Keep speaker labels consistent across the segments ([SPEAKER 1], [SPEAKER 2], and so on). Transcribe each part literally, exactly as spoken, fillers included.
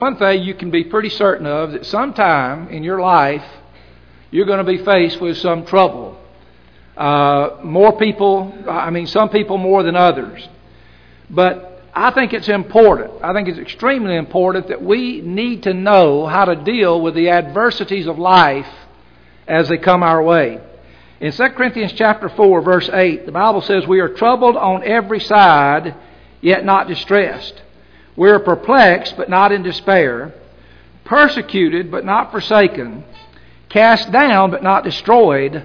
[SPEAKER 1] One thing you can be pretty certain of, that sometime in your life you're going to be faced with some trouble. Uh, more people, I mean some people more than others. But I think it's important, I think it's extremely important that we need to know how to deal with the adversities of life as they come our way. In Second Corinthians chapter four, verse eight, the Bible says, "We are troubled on every side, yet not distressed. We are perplexed, but not in despair. Persecuted, but not forsaken. Cast down, but not destroyed.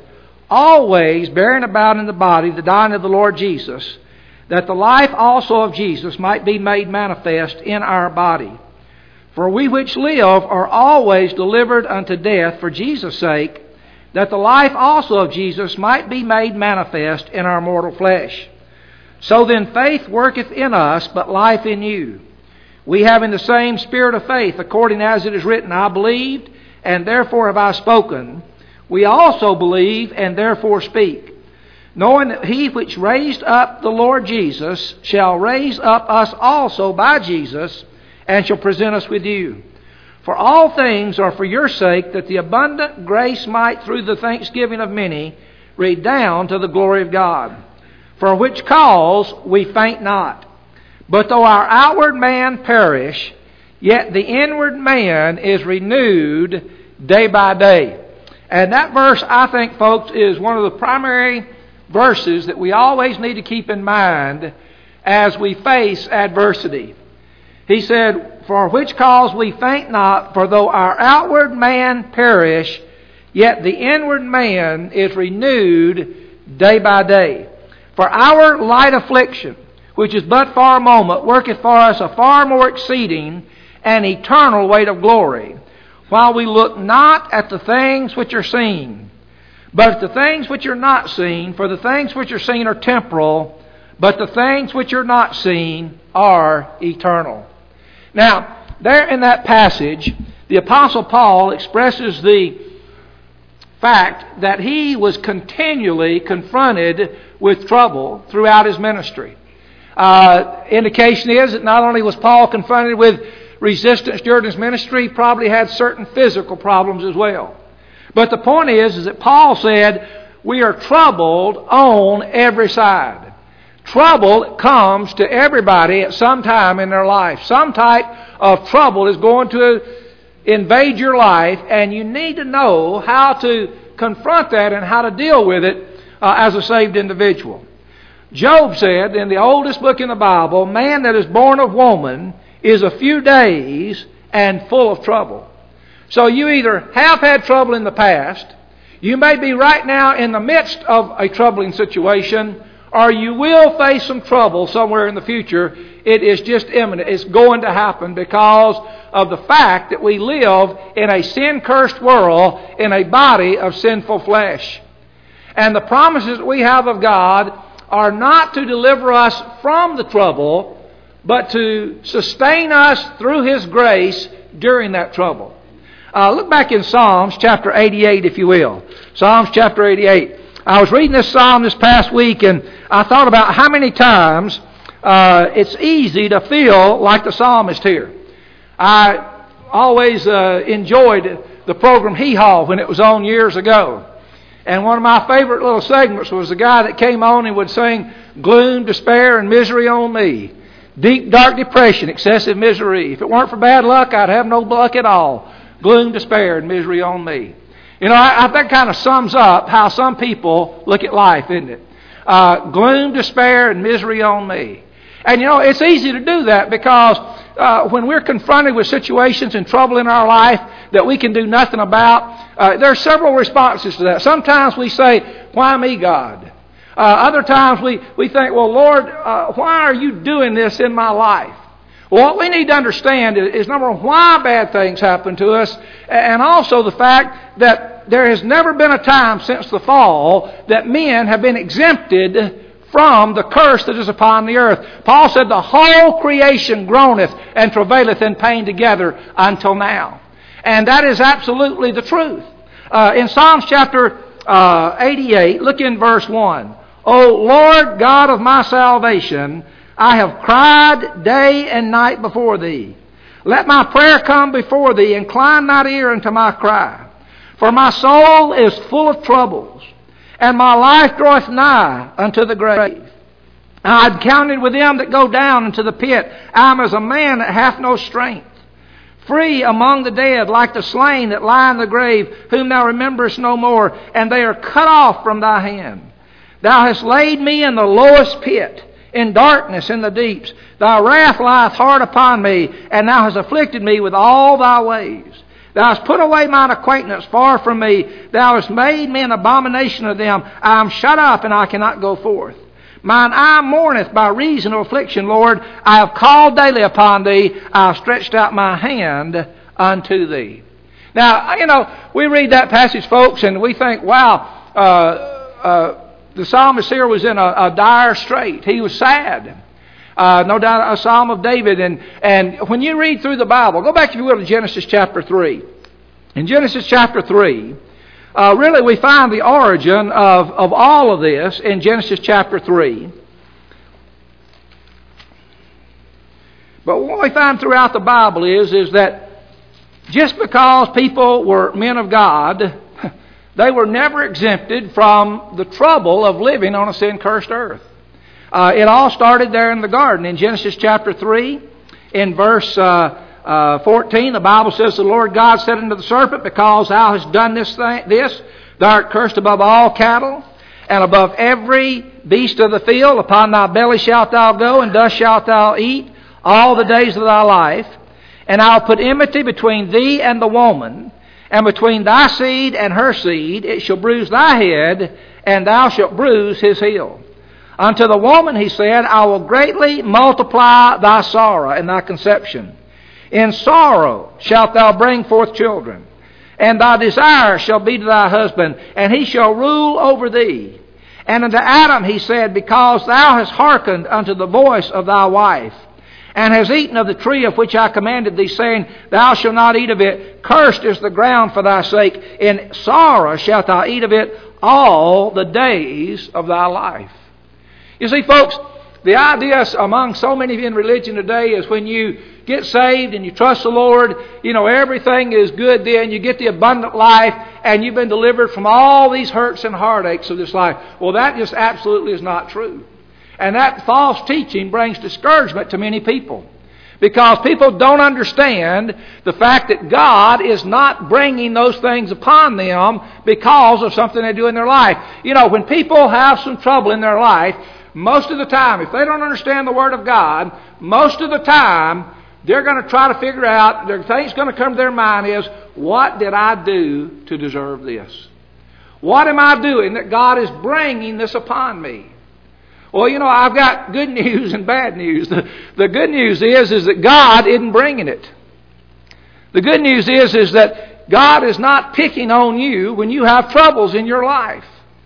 [SPEAKER 1] Always bearing about in the body the dying of the Lord Jesus, that the life also of Jesus might be made manifest in our body. For we which live are always delivered unto death for Jesus' sake, that the life also of Jesus might be made manifest in our mortal flesh. So then faith worketh in us, but life in you. We having the same spirit of faith, according as it is written, I believed, and therefore have I spoken. We also believe, and therefore speak, knowing that he which raised up the Lord Jesus shall raise up us also by Jesus, and shall present us with you. For all things are for your sake, that the abundant grace might through the thanksgiving of many redound to the glory of God. For which cause we faint not. But though our outward man perish, yet the inward man is renewed day by day." And that verse, I think, folks, is one of the primary verses that we always need to keep in mind as we face adversity. He said, "For which cause we faint not, for though our outward man perish, yet the inward man is renewed day by day. For our light affliction, which is but for a moment, worketh for us a far more exceeding and eternal weight of glory, while we look not at the things which are seen, but at the things which are not seen. For the things which are seen are temporal, but the things which are not seen are eternal." Now, there in that passage, the Apostle Paul expresses the fact that he was continually confronted with trouble throughout his ministry. Uh, indication is that not only was Paul confronted with resistance during his ministry, he probably had certain physical problems as well. But the point is, is that Paul said, we are troubled on every side. Trouble comes to everybody at some time in their life. Some type of trouble is going to invade your life, and you need to know how to confront that and how to deal with it uh, as a saved individual. Job said in the oldest book in the Bible, "Man that is born of woman is a few days and full of trouble." So you either have had trouble in the past, you may be right now in the midst of a troubling situation, or you will face some trouble somewhere in the future. It is just imminent. It's going to happen because of the fact that we live in a sin-cursed world in a body of sinful flesh. And the promises that we have of God are not to deliver us from the trouble, but to sustain us through His grace during that trouble. Uh, look back in Psalms chapter eighty-eight, if you will. Psalms chapter eighty-eight. I was reading this psalm this past week, and I thought about how many times uh, it's easy to feel like the psalmist here. I always uh, enjoyed the program Hee Haw when it was on years ago. And one of my favorite little segments was the guy that came on and would sing, "Gloom, despair, and misery on me. Deep, dark depression, excessive misery. If it weren't for bad luck, I'd have no luck at all. Gloom, despair, and misery on me." You know, I, I think kind of sums up how some people look at life, isn't it? Uh, gloom, despair, and misery on me. And you know, it's easy to do that because uh, when we're confronted with situations and trouble in our life that we can do nothing about, uh, there are several responses to that. Sometimes we say, "Why me, God?" Uh, other times we, we think, "Well, Lord, uh, why are you doing this in my life?" Well, what we need to understand is, is, number one, why bad things happen to us, and also the fact that there has never been a time since the fall that men have been exempted from the curse that is upon the earth. Paul said, "The whole creation groaneth and travaileth in pain together until now." And that is absolutely the truth. Uh, in Psalms chapter uh, eighty-eight, look in verse one. "O Lord God of my salvation, I have cried day and night before Thee. Let my prayer come before Thee. Incline Thine ear unto my cry. For my soul is full of troubles, and my life draweth nigh unto the grave. I am counted with them that go down into the pit. I am as a man that hath no strength. Free among the dead, like the slain that lie in the grave, whom Thou rememberest no more, and they are cut off from Thy hand. Thou hast laid me in the lowest pit, in darkness in the deeps. Thy wrath lieth hard upon me, and Thou hast afflicted me with all Thy ways. Thou hast put away mine acquaintance far from me. Thou hast made me an abomination of them. I am shut up, and I cannot go forth. Mine eye mourneth by reason of affliction, Lord. I have called daily upon Thee. I have stretched out my hand unto Thee. Now, you know, we read that passage, folks, and we think, wow, uh, uh, the psalmist here was in a, a dire strait. He was sad. Uh, no doubt a psalm of David. And, and when you read through the Bible, go back, if you will, to Genesis chapter three. In Genesis chapter three, uh, really we find the origin of, of all of this in Genesis chapter three. But what we find throughout the Bible is, is that just because people were men of God, they were never exempted from the trouble of living on a sin-cursed earth. Uh, it all started there in the garden. In Genesis chapter three, in verse uh, uh, fourteen, the Bible says, the Lord God said unto the serpent, because thou hast done this thing, this, thou art cursed above all cattle, and above every beast of the field. Upon thy belly shalt thou go, and dust shalt thou eat all the days of thy life. And I'll put enmity between thee and the woman, and between thy seed and her seed. It shall bruise thy head, and thou shalt bruise his heel. Unto the woman, he said, I will greatly multiply thy sorrow and thy conception. In sorrow shalt thou bring forth children, and thy desire shall be to thy husband, and he shall rule over thee. And unto Adam he said, because thou hast hearkened unto the voice of thy wife, and hast eaten of the tree of which I commanded thee, saying, thou shalt not eat of it, cursed is the ground for thy sake. In sorrow shalt thou eat of it all the days of thy life. You see, folks, the idea among so many in religion today is when you get saved and you trust the Lord, you know, everything is good then. You get the abundant life and you've been delivered from all these hurts and heartaches of this life. Well, that just absolutely is not true. And that false teaching brings discouragement to many people, because people don't understand the fact that God is not bringing those things upon them because of something they do in their life. You know, when people have some trouble in their life, most of the time, if they don't understand the Word of God, most of the time, they're going to try to figure out, the thing that's going to come to their mind is, what did I do to deserve this? What am I doing that God is bringing this upon me? Well, you know, I've got good news and bad news. The, the good news is, is that God isn't bringing it. The good news is, is that God is not picking on you when you have troubles in your life.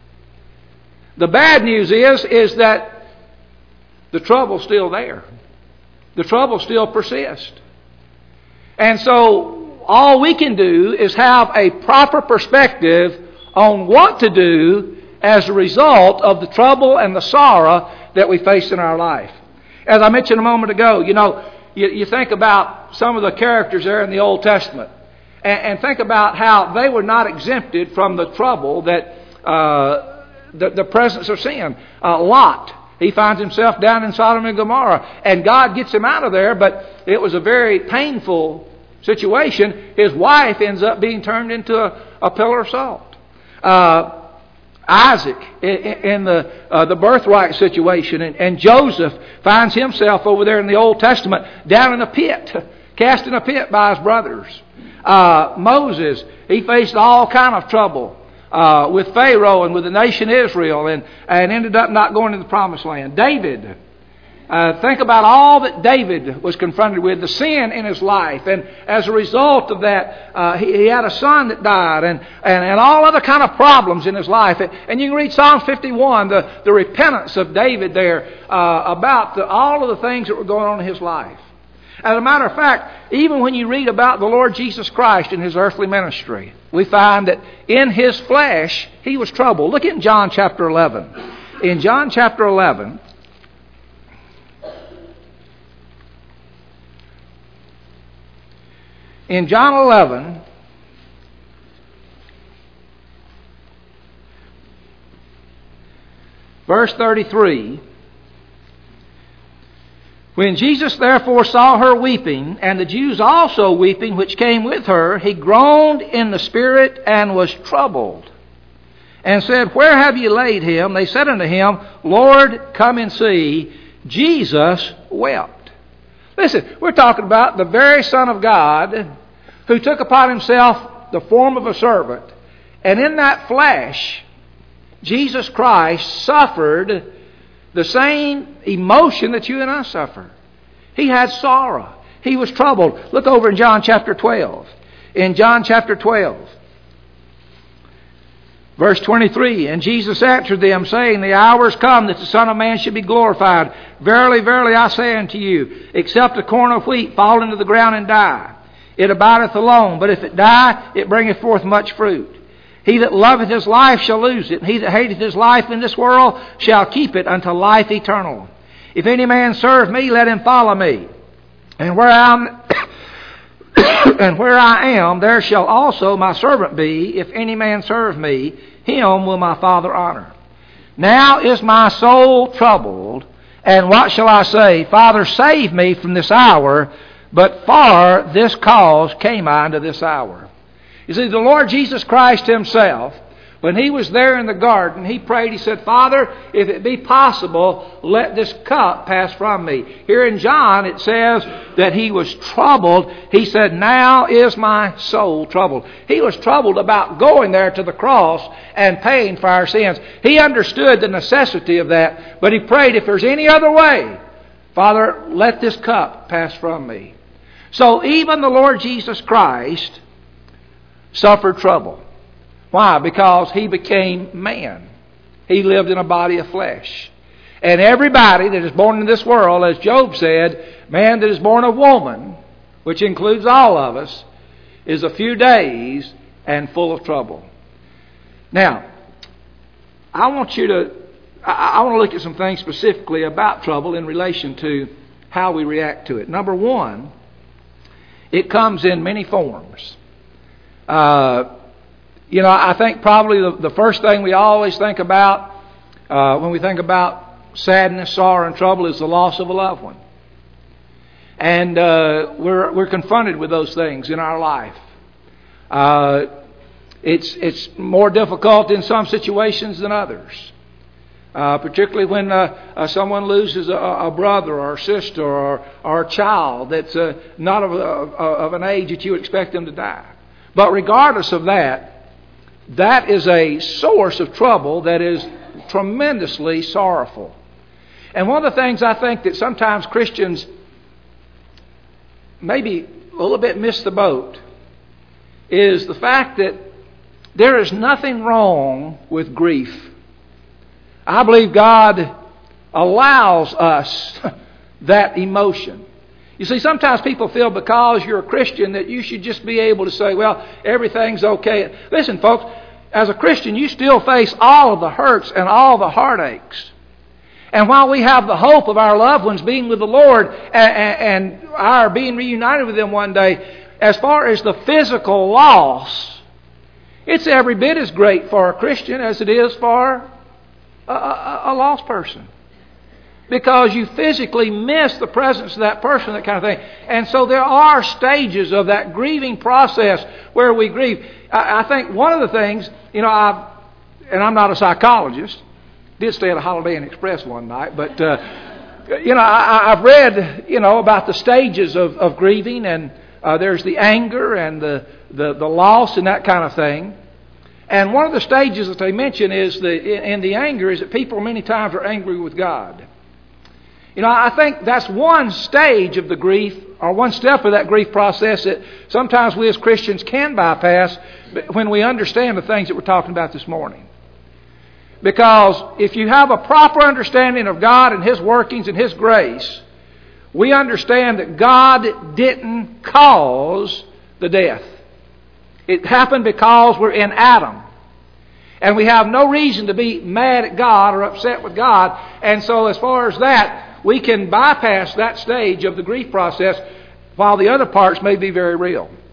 [SPEAKER 1] The bad news is, is that the trouble's still there. The trouble still persists. And so all we can do is have a proper perspective on what to do as a result of the trouble and the sorrow that we face in our life. As I mentioned a moment ago, you know, you, you think about some of the characters there in the Old Testament, and, and think about how they were not exempted from the trouble that uh, the, the presence of sin. Uh, Lot, he finds himself down in Sodom and Gomorrah, and God gets him out of there, but it was a very painful situation. His wife ends up being turned into a, a pillar of salt. Uh, Isaac in the uh, the birthright situation, and, and Joseph finds himself over there in the Old Testament down in a pit, cast in a pit by his brothers. Uh, Moses, he faced all kind of trouble uh, with Pharaoh and with the nation Israel, and, and ended up not going to the promised land. David, uh, think about all that David was confronted with, the sin in his life, and as a result of that, uh, he, he had a son that died, and, and, and all other kind of problems in his life. And, and you can read Psalm fifty-one, the, the repentance of David there uh, about the, all of the things that were going on in his life. As a matter of fact, even when you read about the Lord Jesus Christ in His earthly ministry, we find that in His flesh He was troubled. Look in John chapter eleven. In John chapter eleven, In John eleven, verse thirty-three, when Jesus therefore saw her weeping, and the Jews also weeping which came with her, he groaned in the spirit and was troubled, and said, Where have ye laid him? They said unto him, Lord, come and see. Jesus wept. Listen, we're talking about the very Son of God who took upon himself the form of a servant, and in that flesh, Jesus Christ suffered the same emotion that you and I suffer. He had sorrow. He was troubled. Look over in John chapter twelve. In John chapter twelve, verse twenty-three, And Jesus answered them, saying, The hour is come that the Son of Man should be glorified. Verily, verily, I say unto you, except a corn of wheat fall into the ground and die, it abideth alone. But if it die, it bringeth forth much fruit. He that loveth his life shall lose it, and he that hateth his life in this world shall keep it unto life eternal. If any man serve me, let him follow me. And where I am, and where I am, there shall also my servant be. If any man serve me, him will my Father honor. Now is my soul troubled, and what shall I say? Father, save me from this hour. But for this cause came I unto this hour. You see, the Lord Jesus Christ himself, when he was there in the garden, he prayed, he said, Father, if it be possible, let this cup pass from me. Here in John it says that he was troubled. He said, now is my soul troubled. He was troubled about going there to the cross and paying for our sins. He understood the necessity of that, but he prayed, if there's any other way, Father, let this cup pass from me. So even the Lord Jesus Christ suffered trouble. Why? Because he became man. He lived in a body of flesh. And everybody that is born in this world, as Job said, man that is born of woman, which includes all of us, is a few days and full of trouble. Now, I want you to, I, I want to look at some things specifically about trouble in relation to how we react to it. Number one, it comes in many forms. Uh, you know, I think probably the, the first thing we always think about uh, when we think about sadness, sorrow, and trouble is the loss of a loved one. And uh, we're we're confronted with those things in our life. Uh, it's it's more difficult in some situations than others. Uh, particularly when uh, uh, someone loses a, a brother or a sister or, or a child that's uh, not of, of, of an age that you would expect them to die. But regardless of that, that is a source of trouble that is tremendously sorrowful. And one of the things I think that sometimes Christians maybe a little bit miss the boat is the fact that there is nothing wrong with grief. I believe God allows us that emotion. You see, sometimes people feel because you're a Christian that you should just be able to say, well, everything's okay. Listen, folks, as a Christian, you still face all of the hurts and all the heartaches. And while we have the hope of our loved ones being with the Lord and, and our being reunited with them one day, as far as the physical loss, it's every bit as great for a Christian as it is for a, a, a lost person. Because you physically miss the presence of that person, that kind of thing. And so there are stages of that grieving process where we grieve. I, I think one of the things, you know, I've, and I'm not a psychologist, did stay at a Holiday Inn Express one night, but, uh, you know, I, I've read, you know, about the stages of, of grieving, and uh, there's the anger and the, the, the loss and that kind of thing. And one of the stages that they mention is the, in the anger is that people many times are angry with God. You know, I think that's one stage of the grief, or one step of that grief process that sometimes we as Christians can bypass when we understand the things that we're talking about this morning. Because if you have a proper understanding of God and His workings and His grace, we understand that God didn't cause the death. It happened because we're in Adam. And we have no reason to be mad at God or upset with God. And so as far as that, we can bypass that stage of the grief process while the other parts may be very real.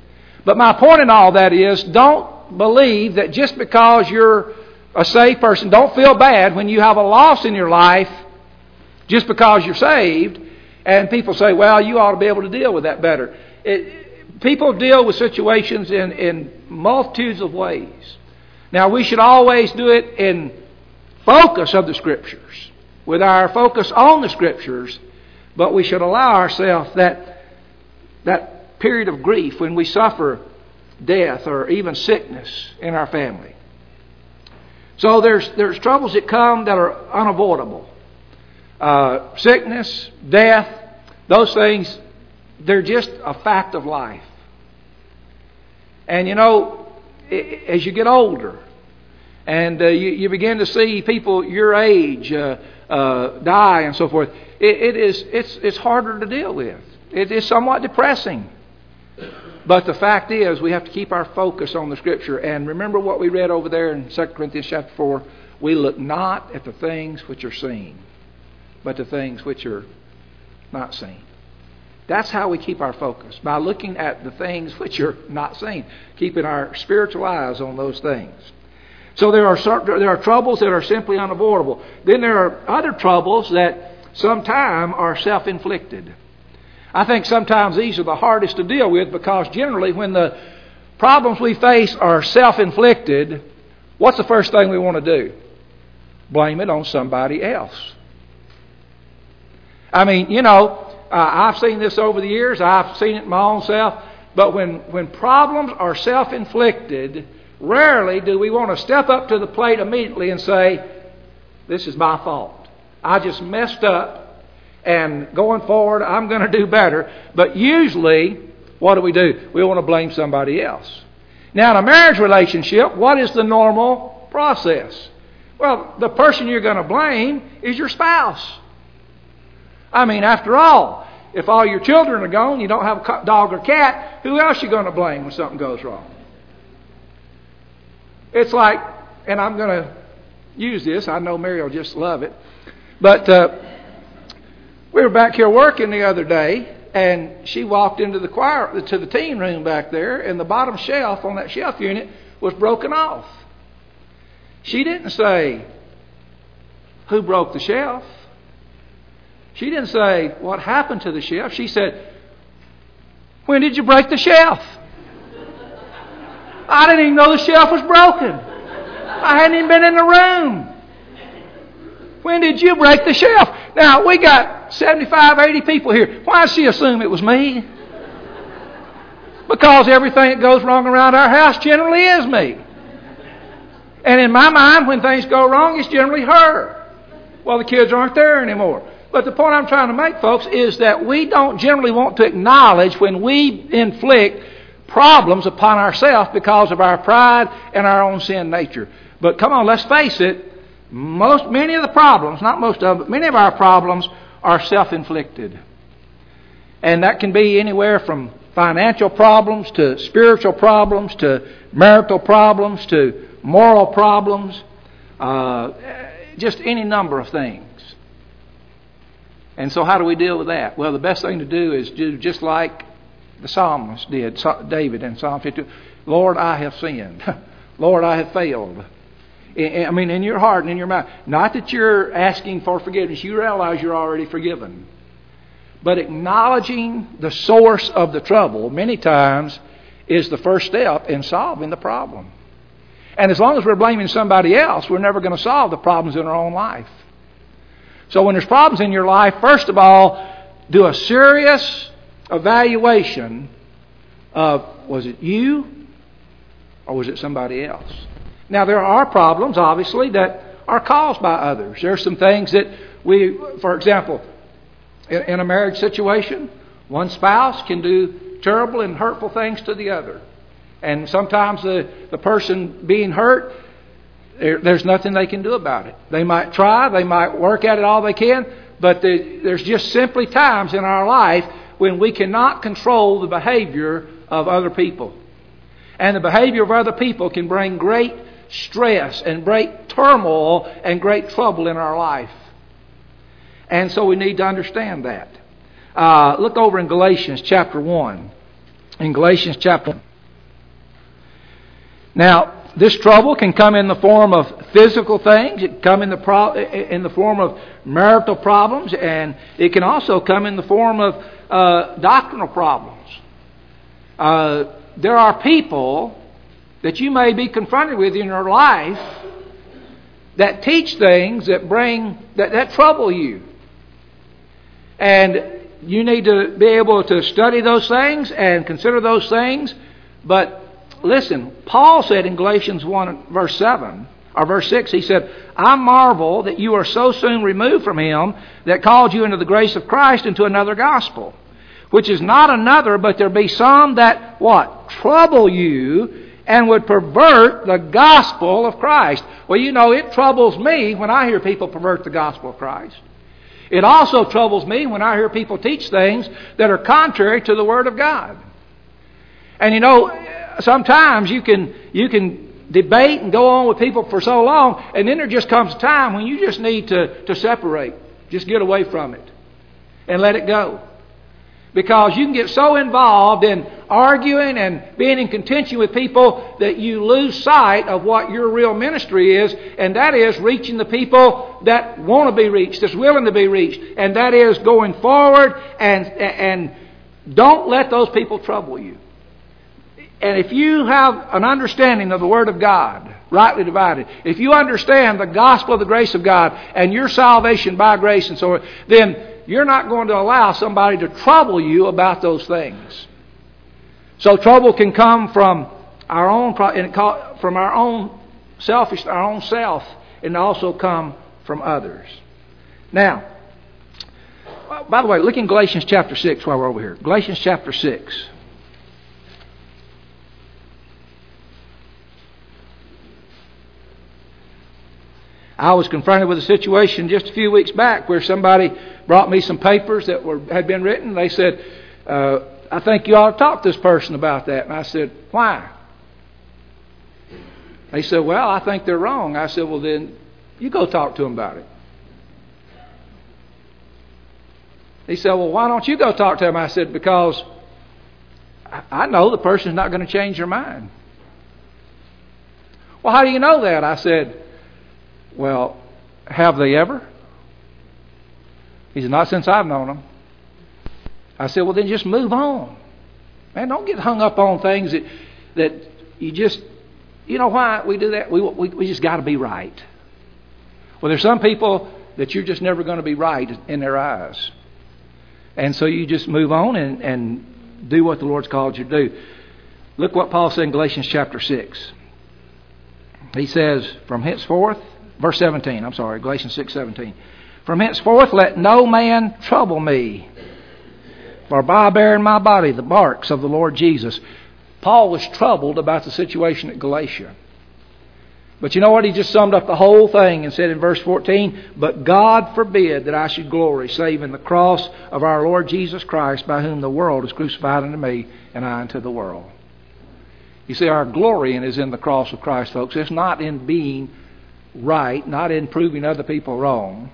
[SPEAKER 1] But my point in all that is, don't believe that just because you're a saved person, don't feel bad when you have a loss in your life just because you're saved. And people say, well, you ought to be able to deal with that better. It, people deal with situations in, in multitudes of ways. Now, we should always do it in focus of the Scriptures, with our focus on the Scriptures, but we should allow ourselves that, that period of grief when we suffer death or even sickness in our family. So there's, there's troubles that come that are unavoidable. Uh, sickness, death, those things, they're just a fact of life. And you know, as you get older and uh, you, you begin to see people your age uh, uh, die and so forth, it, it is it's it's harder to deal with. It is somewhat depressing. But the fact is, we have to keep our focus on the Scripture. And remember what we read over there in Second Corinthians chapter four. We look not at the things which are seen, but the things which are not seen. That's how we keep our focus, by looking at the things which are not seen, keeping our spiritual eyes on those things. So there are there are troubles that are simply unavoidable. Then there are other troubles that sometimes are self-inflicted. I think sometimes these are the hardest to deal with, because generally when the problems we face are self-inflicted, what's the first thing we want to do? Blame it on somebody else. I mean, you know, uh, I've seen this over the years. I've seen it in my own self. But when, when problems are self-inflicted, rarely do we want to step up to the plate immediately and say, this is my fault. I just messed up, and going forward, I'm going to do better. But usually, what do we do? We want to blame somebody else. Now, in a marriage relationship, what is the normal process? Well, the person you're going to blame is your spouse. I mean, after all, if all your children are gone, you don't have a dog or cat, who else are you going to blame when something goes wrong? It's like, and I'm going to use this, I know Mary will just love it, but uh, we were back here working the other day, and she walked into the choir, to the teen room back there, and the bottom shelf on that shelf unit was broken off. She didn't say, who broke the shelf? She didn't say, what happened to the shelf? She said, when did you break the shelf? I didn't even know the shelf was broken. I hadn't even been in the room. When did you break the shelf? Now, we got seventy-five, eighty people here. Why does she assume it was me? Because everything that goes wrong around our house generally is me. And in my mind, when things go wrong, it's generally her. Well, the kids aren't there anymore. But the point I'm trying to make, folks, is that we don't generally want to acknowledge when we inflict problems upon ourselves because of our pride and our own sin nature. But come on, let's face it, most, many of the problems, not most of them, but many of our problems are self-inflicted. And that can be anywhere from financial problems to spiritual problems to marital problems to moral problems, uh, just any number of things. And so how do we deal with that? Well, the best thing to do is do just like the psalmist did, David in Psalm fifty-two. Lord, I have sinned. Lord, I have failed. I mean, in your heart and in your mind. Not that you're asking for forgiveness. You realize you're already forgiven. But acknowledging the source of the trouble many times is the first step in solving the problem. And as long as we're blaming somebody else, we're never going to solve the problems in our own life. So when there's problems in your life, first of all, do a serious evaluation of, was it you or was it somebody else? Now, there are problems, obviously, that are caused by others. There are some things that we, for example, in, in a marriage situation, one spouse can do terrible and hurtful things to the other. And sometimes the, the person being hurt, there, there's nothing they can do about it. They might try, they might work at it all they can, but the, there's just simply times in our life when we cannot control the behavior of other people. And the behavior of other people can bring great stress and great turmoil and great trouble in our life. And so we need to understand that. Uh, look over in Galatians chapter one. In Galatians chapter one. Now, this trouble can come in the form of physical things. It can come in the pro- in the form of marital problems, and it can also come in the form of uh, doctrinal problems. Uh, there are people that you may be confronted with in your life that teach things that bring that, that trouble you, and you need to be able to study those things and consider those things. But listen, Paul said in Galatians one, verse seven, or verse six, he said, I marvel that you are so soon removed from him that called you into the grace of Christ into another gospel, which is not another, but there be some that, what? Trouble you and would pervert the gospel of Christ. Well, you know, it troubles me when I hear people pervert the gospel of Christ. It also troubles me when I hear people teach things that are contrary to the Word of God. And you know, sometimes you can you can debate and go on with people for so long, and then there just comes a time when you just need to, to separate. Just get away from it and let it go. Because you can get so involved in arguing and being in contention with people that you lose sight of what your real ministry is, and that is reaching the people that want to be reached, that's willing to be reached, and that is going forward, and and don't let those people trouble you. And if you have an understanding of the Word of God, rightly divided, if you understand the gospel of the grace of God and your salvation by grace and so on, then you're not going to allow somebody to trouble you about those things. So trouble can come from our own from our own selfish, our own self, and also come from others. Now, by the way, look in Galatians chapter six while we're over here. Galatians chapter six. I was confronted with a situation just a few weeks back where somebody brought me some papers that were had been written. They said, uh, I think you ought to talk to this person about that. And I said, why? They said, well, I think they're wrong. I said, well, then you go talk to them about it. He said, well, why don't you go talk to them? I said, because I know the person's not going to change their mind. Well, how do you know that? I said, well, have they ever? He said, not since I've known them. I said, well, then just move on. Man, don't get hung up on things that that you just, you know why we do that? We we, we just got to be right. Well, there's some people that you're just never going to be right in their eyes. And so you just move on and, and do what the Lord's called you to do. Look what Paul said in Galatians chapter six. He says, from henceforth, verse seventeen, I'm sorry, Galatians six seventeen. From henceforth let no man trouble me, for I bear in my body the marks of the Lord Jesus. Paul was troubled about the situation at Galatia. But you know what? He just summed up the whole thing and said in verse fourteen, but God forbid that I should glory, save in the cross of our Lord Jesus Christ, by whom the world is crucified unto me, and I unto the world. You see, our glorying is in the cross of Christ, folks. It's not in being right, not in proving other people wrong.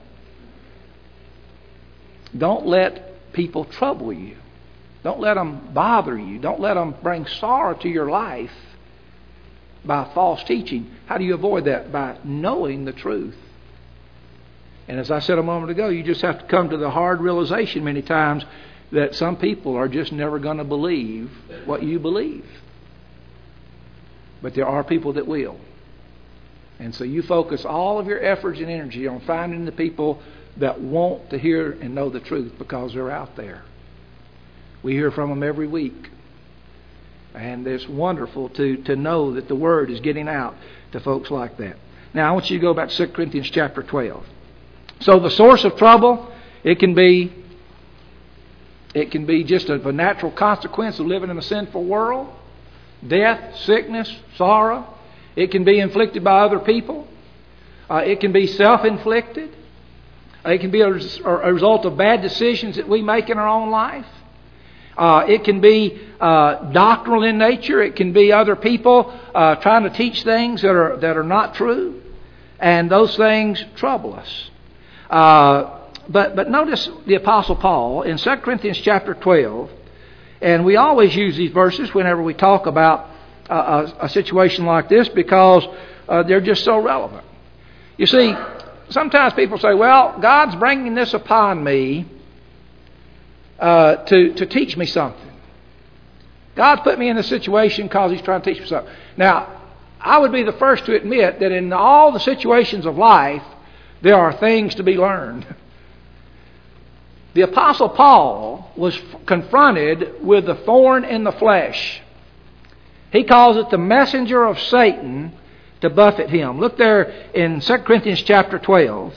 [SPEAKER 1] Don't let people trouble you. Don't let them bother you. Don't let them bring sorrow to your life by false teaching. How do you avoid that? By knowing the truth. And as I said a moment ago, you just have to come to the hard realization many times that some people are just never going to believe what you believe. But there are people that will. And so you focus all of your efforts and energy on finding the people that want to hear and know the truth, because they're out there. We hear from them every week. And it's wonderful to, to know that the Word is getting out to folks like that. Now I want you to go back to Second Corinthians chapter twelve. So the source of trouble, it can be it can be just a, a natural consequence of living in a sinful world. Death, sickness, sorrow. It can be inflicted by other people. Uh, it can be self-inflicted. It can be a, a result of bad decisions that we make in our own life. Uh, it can be uh, doctrinal in nature. It can be other people uh, trying to teach things that are that are not true, and those things trouble us. Uh, but but notice the Apostle Paul in Second Corinthians chapter twelve, and we always use these verses whenever we talk about a, a situation like this because uh, they're just so relevant. You see, sometimes people say, well, God's bringing this upon me uh, to, to teach me something. God's put me in this situation because He's trying to teach me something. Now, I would be the first to admit that in all the situations of life, there are things to be learned. The Apostle Paul was confronted with the thorn in the flesh. He calls it the messenger of Satan to buffet him. Look there in Second Corinthians chapter twelve,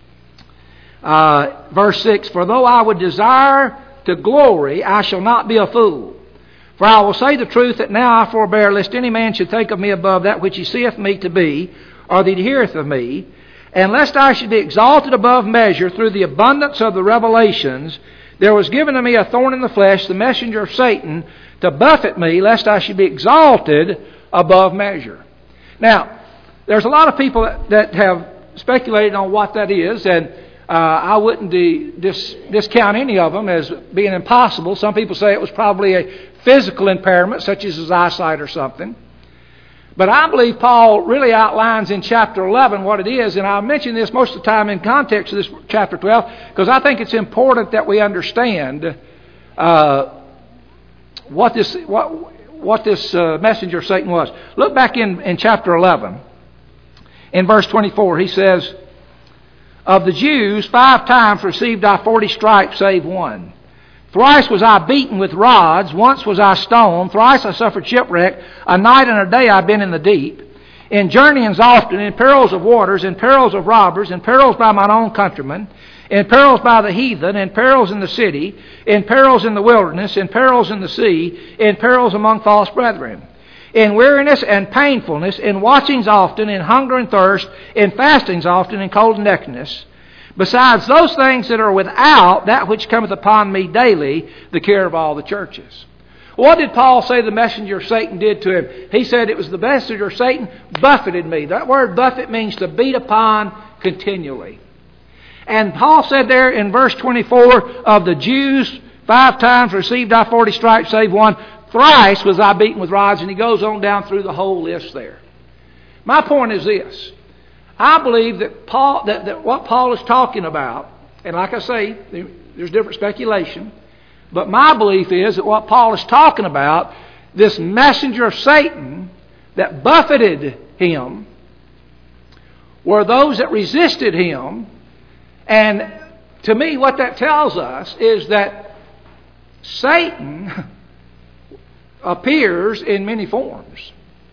[SPEAKER 1] uh, verse six. For though I would desire to glory, I shall not be a fool. For I will say the truth that now I forbear, lest any man should think of me above that which he seeth me to be, or that he heareth of me. And lest I should be exalted above measure through the abundance of the revelations, there was given to me a thorn in the flesh, the messenger of Satan, to buffet me, lest I should be exalted above measure. Now, there's a lot of people that, that have speculated on what that is, and uh, I wouldn't de- dis- discount any of them as being impossible. Some people say it was probably a physical impairment, such as his eyesight or something. But I believe Paul really outlines in chapter eleven what it is, and I mention this most of the time in context of this chapter twelve, because I think it's important that we understand uh, what this what what this uh, messenger of Satan was. Look back in, in chapter eleven, in verse twenty-four. He says, "Of the Jews, five times received I forty stripes, save one. Thrice was I beaten with rods, once was I stoned, thrice I suffered shipwreck, a night and a day I've been in the deep. In journeyings often, in perils of waters, in perils of robbers, in perils by mine own countrymen, in perils by the heathen, in perils in the city, in perils in the wilderness, in perils in the sea, in perils among false brethren. In weariness and painfulness, in watchings often, in hunger and thirst, in fastings often, in cold and nakedness. Besides those things that are without, that which cometh upon me daily, the care of all the churches." What did Paul say the messenger of Satan did to him? He said it was the messenger of Satan buffeted me. That word buffet means to beat upon continually. And Paul said there in verse twenty-four, "Of the Jews, five times received I forty stripes, save one. Thrice was I beaten with rods." And he goes on down through the whole list there. My point is this. I believe that Paul, that, that what Paul is talking about, and like I say, there's different speculation, but my belief is that what Paul is talking about, this messenger of Satan that buffeted him, were those that resisted him. And to me, what that tells us is that Satan appears in many forms.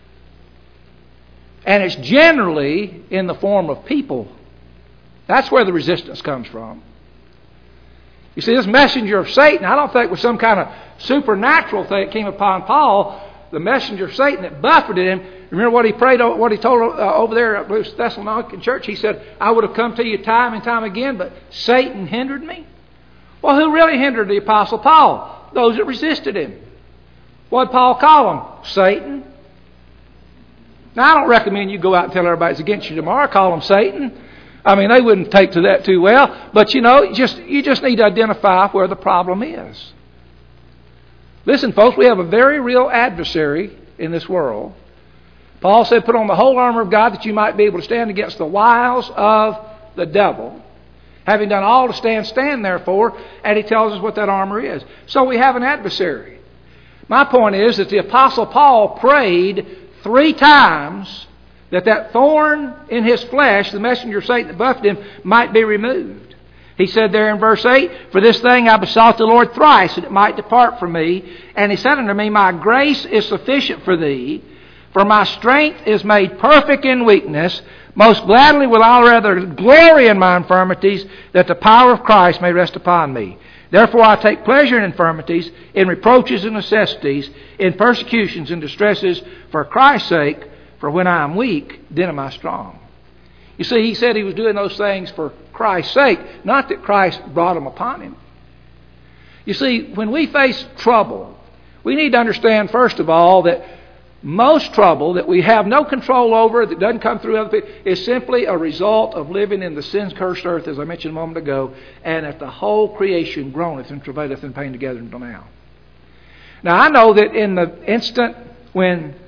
[SPEAKER 1] And it's generally in the form of people. That's where the resistance comes from. You see, this messenger of Satan, I don't think it was some kind of supernatural thing that came upon Paul. The messenger of Satan that buffeted him. Remember what he prayed, what he told uh, over there at the Thessalonican church? He said, "I would have come to you time and time again, but Satan hindered me." Well, who really hindered the Apostle Paul? Those that resisted him. What did Paul call them? Satan. Now, I don't recommend you go out and tell everybody it's against you tomorrow. Call them Satan. I mean, they wouldn't take to that too well. But, you know, just you just need to identify where the problem is. Listen, folks, we have a very real adversary in this world. Paul said, "Put on the whole armor of God that you might be able to stand against the wiles of the devil. Having done all to stand, stand therefore." And he tells us what that armor is. So we have an adversary. My point is that the Apostle Paul prayed three times that that thorn in his flesh, the messenger of Satan that buffeted him, might be removed. He said there in verse eight, "For this thing I besought the Lord thrice, that it might depart from me. And he said unto me, My grace is sufficient for thee, for my strength is made perfect in weakness. Most gladly will I rather glory in my infirmities, that the power of Christ may rest upon me. Therefore I take pleasure in infirmities, in reproaches and necessities, in persecutions and distresses, for Christ's sake. For when I am weak, then am I strong." You see, he said he was doing those things for Christ's sake, not that Christ brought them upon him. You see, when we face trouble, we need to understand, first of all, that most trouble that we have no control over, that doesn't come through other people, is simply a result of living in the sin-cursed earth, as I mentioned a moment ago, and that the whole creation groaneth and travaileth in pain together until now. Now, I know that in the instant when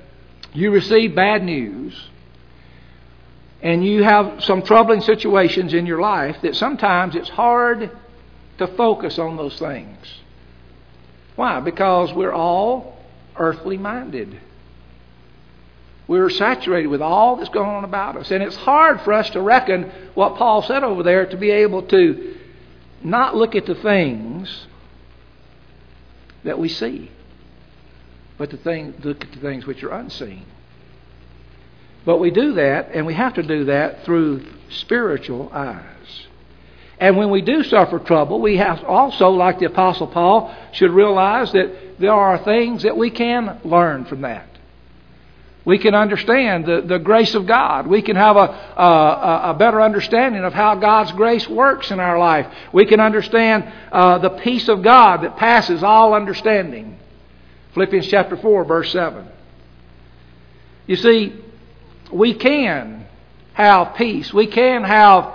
[SPEAKER 1] you receive bad news, and you have some troubling situations in your life, that sometimes it's hard to focus on those things. Why? Because we're all earthly minded. We're saturated with all that's going on about us. And it's hard for us to reckon what Paul said over there, to be able to not look at the things that we see, but the thing, look at the things which are unseen. But we do that, and we have to do that through spiritual eyes. And when we do suffer trouble, we have also, like the Apostle Paul, should realize that there are things that we can learn from that. We can understand the, the grace of God. We can have a, a, a better understanding of how God's grace works in our life. We can understand uh, the peace of God that passes all understanding. Philippians chapter four, verse seven. You see, we can have peace. We can have,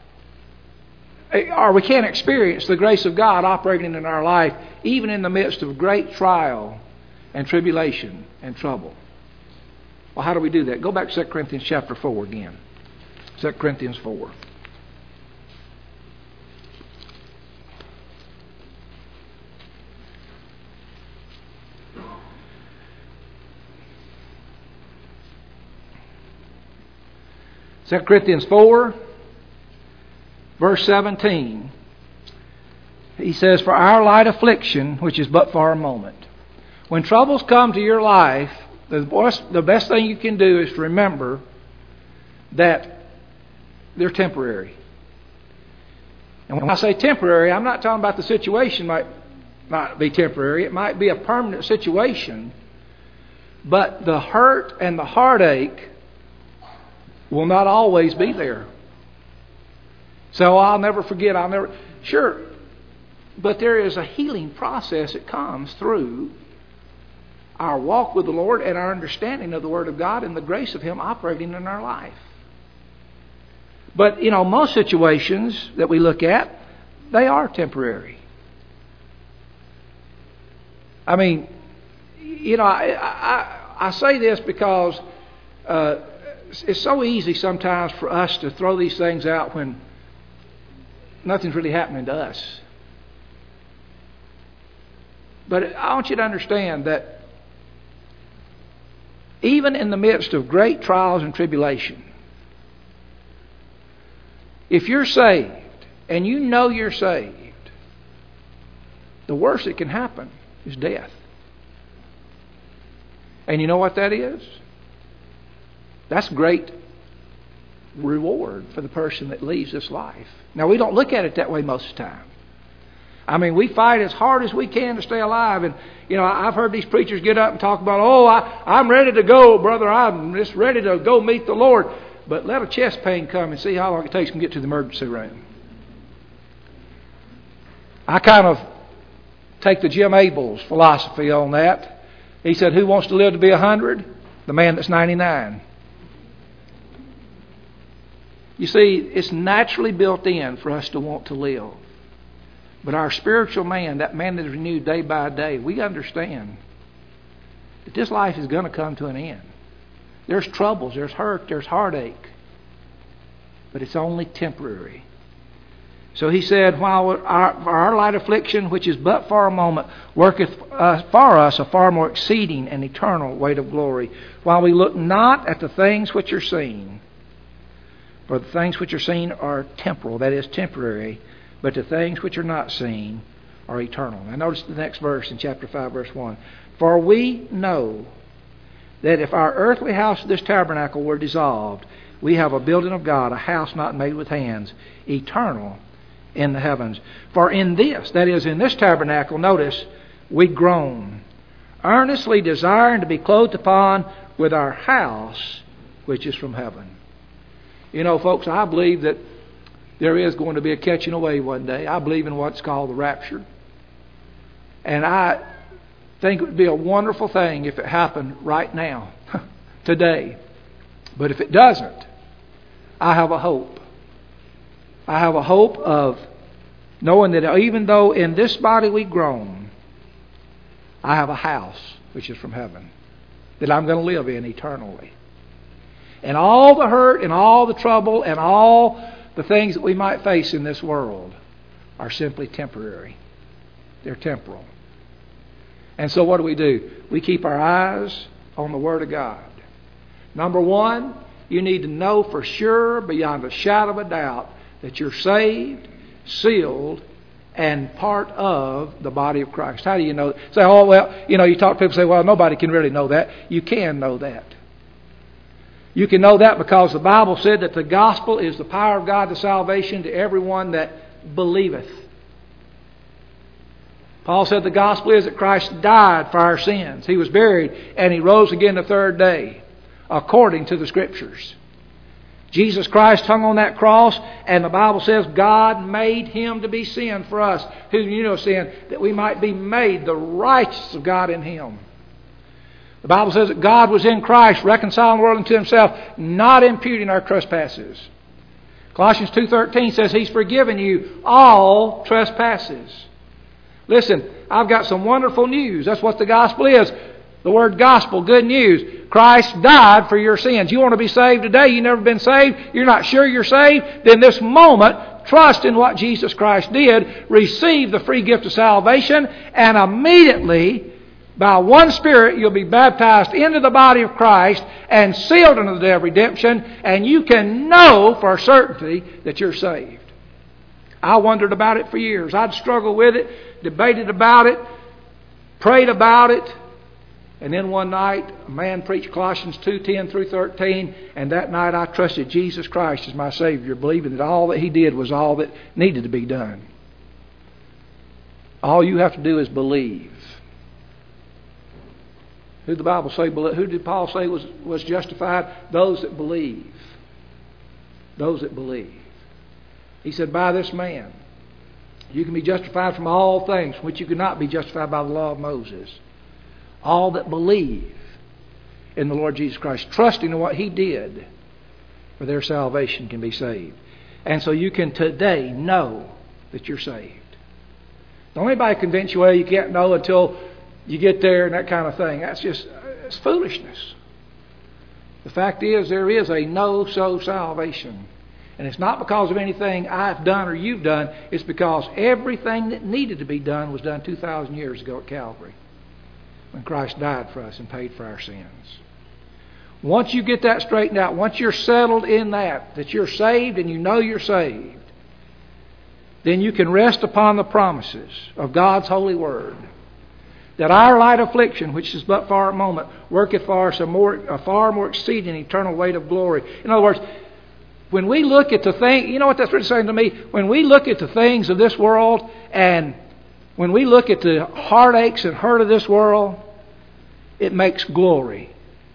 [SPEAKER 1] or we can experience the grace of God operating in our life, even in the midst of great trial and tribulation and trouble. Well, how do we do that? Go back to Second Corinthians chapter four again. Second Corinthians four. Second Corinthians four, verse seventeen. He says, "For our light affliction, which is but for a moment." When troubles come to your life, the best, the best thing you can do is to remember that they're temporary. And when I say temporary, I'm not talking about the situation might, might be temporary. It might be a permanent situation. But the hurt and the heartache will not always be there. So I'll never forget, I'll never... Sure, but there is a healing process that comes through our walk with the Lord and our understanding of the Word of God and the grace of Him operating in our life. But, you know, most situations that we look at, they are temporary. I mean, you know, I, I, I say this because uh, it's so easy sometimes for us to throw these things out when nothing's really happening to us. But I want you to understand that even in the midst of great trials and tribulation, if you're saved and you know you're saved, the worst that can happen is death. And you know what that is? That's great reward for the person that leaves this life. Now, we don't look at it that way most of the time. I mean, we fight as hard as we can to stay alive. And, you know, I've heard these preachers get up and talk about, oh, I, I'm ready to go, brother. I'm just ready to go meet the Lord. But let a chest pain come and see how long it takes to get to the emergency room. I kind of take the Jim Abels philosophy on that. He said, who wants to live to be one hundred? The man that's ninety-nine. You see, it's naturally built in for us to want to live. But our spiritual man, that man that is renewed day by day, we understand that this life is going to come to an end. There's troubles, there's hurt, there's heartache. But it's only temporary. So he said, while our, our light affliction, which is but for a moment, worketh uh, for us a far more exceeding and eternal weight of glory, while we look not at the things which are seen, for the things which are seen are temporal, that is temporary, but the things which are not seen are eternal. Now notice the next verse in chapter five, verse one. For we know that if our earthly house of this tabernacle were dissolved, we have a building of God, a house not made with hands, eternal in the heavens. For in this, that is in this tabernacle, notice, we groan, earnestly desiring to be clothed upon with our house, which is from heaven. You know, folks, I believe that there is going to be a catching away one day. I believe in what's called the rapture. And I think it would be a wonderful thing if it happened right now, today. But if it doesn't, I have a hope. I have a hope of knowing that even though in this body we groan, I have a house which is from heaven. that I'm going to live in eternally. And all the hurt and all the trouble and all the things that we might face in this world are simply temporary. They're temporal. And so what do we do? We keep our eyes on the Word of God. Number one, you need to know for sure, beyond a shadow of a doubt, that you're saved, sealed, and part of the body of Christ. How do you know? Say, oh, well, you know, you talk to people say, well, nobody can really know that. You can know that. You can know that because the Bible said that the gospel is the power of God to salvation to everyone that believeth. Paul said the gospel is that Christ died for our sins. He was buried and He rose again the third day, according to the Scriptures. Jesus Christ hung on that cross, and the Bible says God made Him to be sin for us. Who you know sin? That we might be made the righteousness of God in Him. The Bible says that God was in Christ, reconciling the world unto Himself, not imputing our trespasses. Colossians two thirteen says He's forgiven you all trespasses. Listen, I've got some wonderful news. That's what the gospel is. The word gospel, good news. Christ died for your sins. You want to be saved today? You've never been saved? You're not sure you're saved? Then this moment, trust in what Jesus Christ did. Receive the free gift of salvation. And immediately, by one Spirit, you'll be baptized into the body of Christ and sealed unto the day of redemption. And you can know for certainty that you're saved. I wondered about it for years. I'd struggled with it, debated about it, prayed about it. And then one night, a man preached Colossians two ten through thirteen, and that night I trusted Jesus Christ as my Savior, believing that all that He did was all that needed to be done. All you have to do is believe. Who did the Bible say? Who did Paul say was, was justified? Those that believe. Those that believe. He said, by this man, you can be justified from all things from which you could not be justified by the law of Moses. All that believe in the Lord Jesus Christ, trusting in what He did for their salvation, can be saved. And so you can today know that you're saved. Don't anybody convince you, well, you can't know until you get there and that kind of thing. That's just it's foolishness. The fact is, there is a no-so salvation. And it's not because of anything I've done or you've done. It's because everything that needed to be done was done two thousand years ago at Calvary, when Christ died for us and paid for our sins. Once you get that straightened out, once you're settled in that, that you're saved and you know you're saved, then you can rest upon the promises of God's holy word. That our light affliction, which is but for a moment, worketh for us a, more, a far more exceeding eternal weight of glory. In other words, when we look at the thing, you know what that's really saying to me? When we look at the things of this world, and when we look at the heartaches and hurt of this world, it makes glory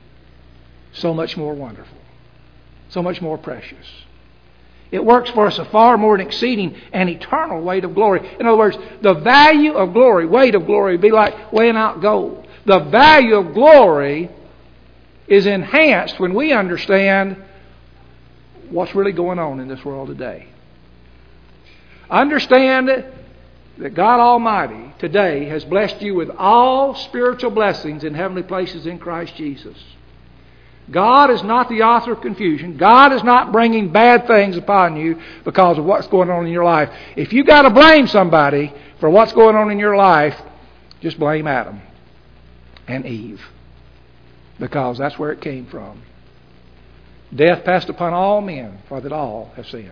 [SPEAKER 1] so much more wonderful, so much more precious. It works for us a far more than exceeding and eternal weight of glory. In other words, the value of glory, weight of glory, would be like weighing out gold. The value of glory is enhanced when we understand what's really going on in this world today. Understand that God Almighty today has blessed you with all spiritual blessings in heavenly places in Christ Jesus. God is not the author of confusion. God is not bringing bad things upon you because of what's going on in your life. If you got to blame somebody for what's going on in your life, just blame Adam and Eve, because that's where it came from. Death passed upon all men, for that all have sinned.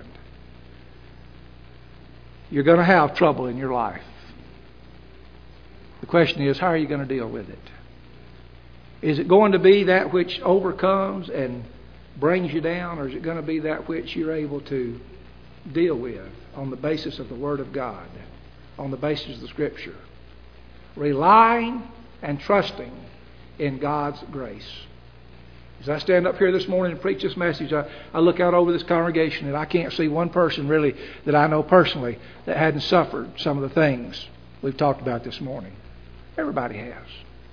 [SPEAKER 1] You're going to have trouble in your life. The question is, how are you going to deal with it? Is it going to be that which overcomes and brings you down, or is it going to be that which you're able to deal with on the basis of the Word of God, on the basis of the Scripture, relying and trusting in God's grace? As I stand up here this morning and preach this message, I, I look out over this congregation and I can't see one person really that I know personally that hadn't suffered some of the things we've talked about this morning. Everybody has.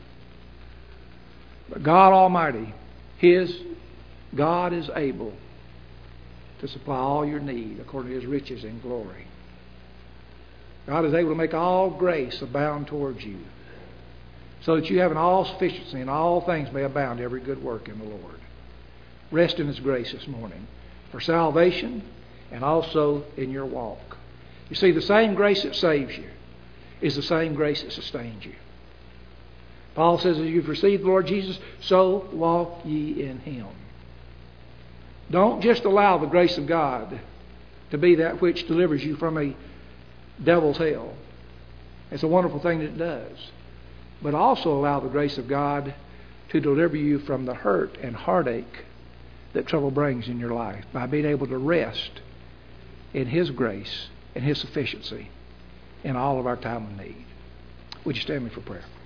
[SPEAKER 1] But God Almighty, His God is able to supply all your need according to His riches in glory. God is able to make all grace abound towards you, so that you have an all sufficiency in all things may abound to every good work in the Lord. Rest in His grace this morning for salvation and also in your walk. You see, the same grace that saves you is the same grace that sustains you. Paul says, as you've received the Lord Jesus, so walk ye in Him. Don't just allow the grace of God to be that which delivers you from a devil's hell. It's a wonderful thing that it does. But also allow the grace of God to deliver you from the hurt and heartache that trouble brings in your life by being able to rest in His grace and His sufficiency in all of our time of need. Would you stand me for prayer?